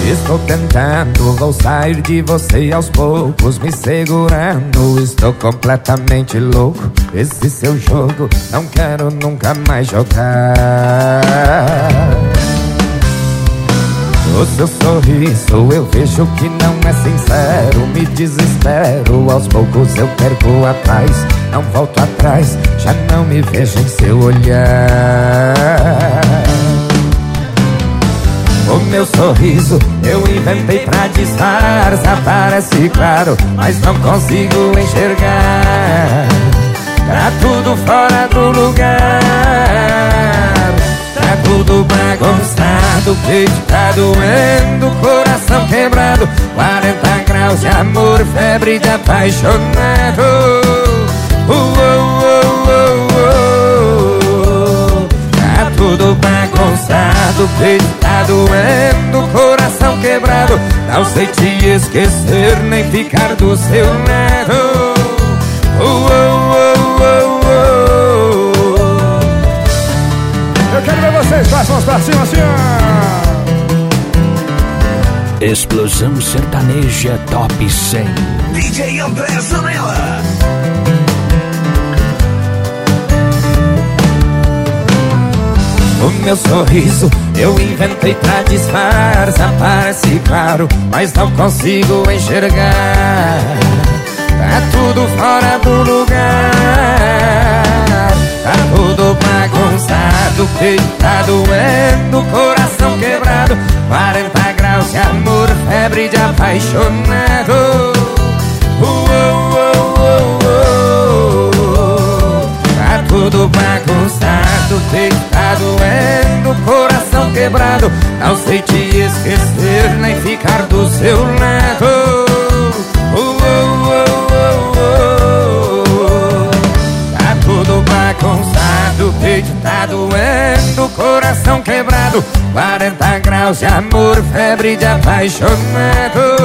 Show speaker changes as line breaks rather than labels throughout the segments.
Estou tentando, vou sair de você aos poucos, me segurando. Estou completamente louco, esse seu jogo não quero nunca mais jogar. O seu sorriso eu vejo que não é sincero, me desespero, aos poucos eu perco a paz. Não volto atrás, já não me vejo em seu olhar. O meu sorriso eu inventei pra disfarçar, parece claro, mas não consigo enxergar. Tá tudo fora do lugar, tá tudo bagunçado, peito tá doendo, coração quebrado, 40 graus de amor, febre de apaixonado. Tá tudo bagunçado, peito tá doendo, coração quebrado, não sei te esquecer nem ficar do seu lado.
Eu quero ver vocês, façam as pra cima assim, ó.
Explosão Sertaneja Top 100.
DJ André Zanella.
O meu sorriso eu inventei pra disfarçar, parece claro, mas não consigo enxergar. Tá tudo fora do lugar, tá tudo bagunçado, peito tá doendo, coração quebrado, 40 graus de amor, febre de apaixonado. Tá tudo bagunçado, peito tá doendo, coração quebrado, não sei te esquecer nem ficar do seu lado. Tá tudo bagunçado, peito tá doendo, coração quebrado, 40 graus de amor, febre de apaixonado.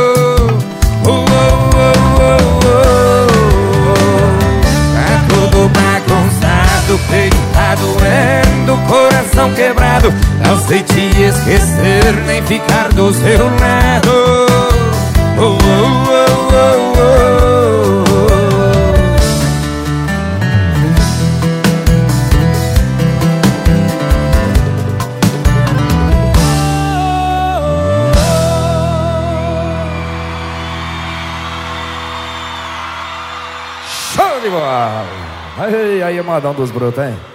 Tá tudo bagunçado, peito tá doendo, coração quebrado, não sei te esquecer nem ficar do seu lado.
Show de bola! Aí, modão dos brutos, hein?